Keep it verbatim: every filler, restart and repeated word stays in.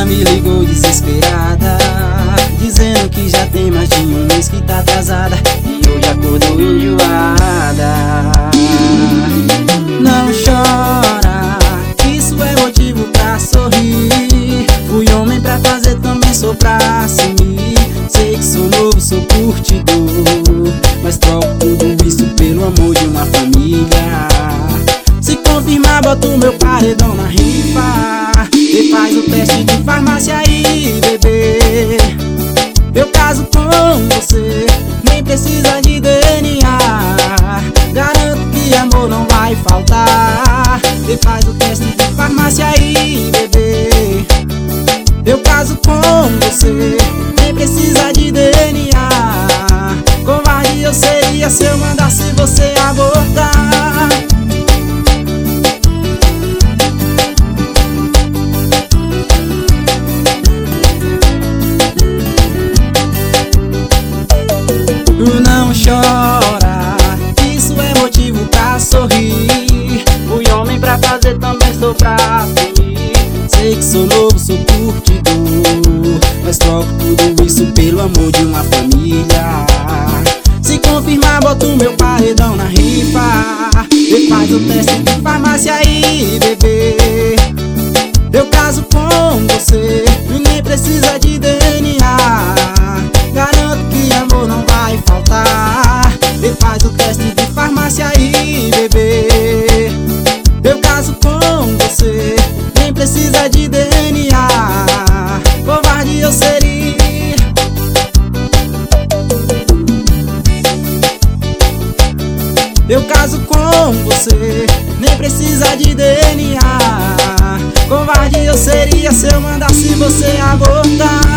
me ligou desesperada, dizendo que já tem mais de um mês que tá atrasada e hoje acordou enjoada. Não chora, isso é motivo pra sorrir. Fui homem pra fazer, também sou pra assumir. Sei que sou novo, sou curtidor, mas troco tudo isso pelo amor de uma família. Se confirmar, boto meu paredão na rifa e faz o teste de farmácia aí, bebê. Eu caso com você, nem precisa de D N A. Garanto que amor não vai faltar. E faz o teste de farmácia aí, bebê. Eu caso com você, nem precisa de D N A. Covarde eu seria se eu mandasse você abortar. Não chora, isso é motivo pra sorrir. Fui homem pra fazer, também sou pra assumir. Sei que sou novo, sou curtidor, mas troco tudo isso pelo amor de uma família. Se confirmar, boto meu paredão na rifa e faz o teste de farmácia aí, bebê. Eu caso com você e nem precisa de D N A. Garanto que amor não vai faltar. E faz o teste de farmácia aí, bebê. Eu caso com você, nem precisa de D N A. Covarde eu seria. Eu caso com você, nem precisa de D N A. Covarde eu seria se eu mandasse você abortar.